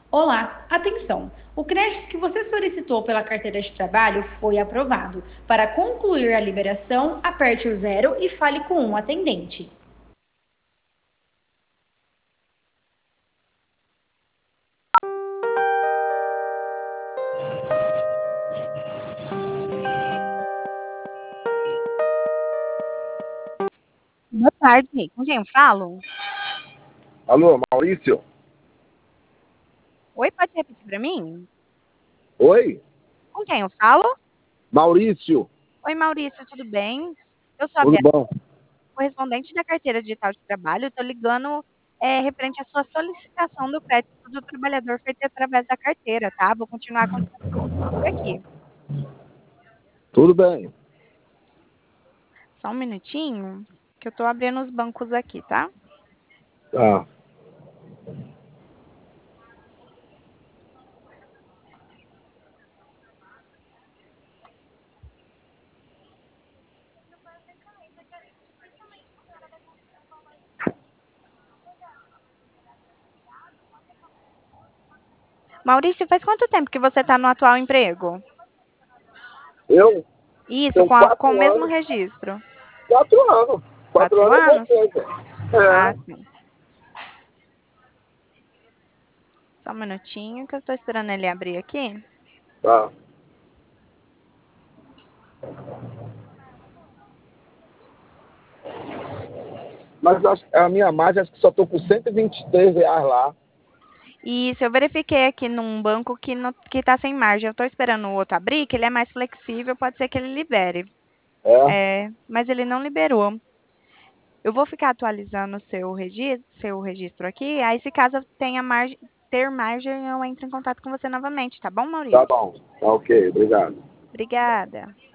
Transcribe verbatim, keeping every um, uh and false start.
Olá, atenção! O crédito que você solicitou pela carteira de trabalho foi aprovado. Para concluir a liberação, aperte o zero e fale com um atendente. Boa tarde, com quem eu falo? Alô, Maurício? Oi, pode repetir para mim? Oi? Com quem eu falo? Maurício, Oi, Maurício, tudo bem? Eu sou a tudo Bia, bom? correspondente da carteira digital de trabalho. Estou ligando é, referente à sua solicitação do crédito do trabalhador feito através da carteira, tá? Vou continuar com as perguntas por aqui. Tudo bem. Só um minutinho, que eu estou abrindo os bancos aqui, tá? Tá. Maurício, faz quanto tempo que você está no atual emprego? Eu Isso, tenho com, a- com o quatro mesmo anos. registro. Quatro anos. Quatro Quatro anos é bom anos? tempo. Ah, É. sim. Só um minutinho, que eu estou esperando ele abrir aqui. Tá. Mas acho- a minha margem, acho que só estou com cento e vinte e três reais lá. Isso, eu verifiquei aqui num banco que não, que tá sem margem. Eu tô esperando o outro abrir, que ele é mais flexível, pode ser que ele libere. É. É, mas ele não liberou. Eu vou ficar atualizando o seu registro, seu registro aqui. Aí, se caso eu tenha margem, ter margem, eu entro em contato com você novamente, tá bom, Tá Maurício? bom. Tá ok. Obrigado. Obrigada.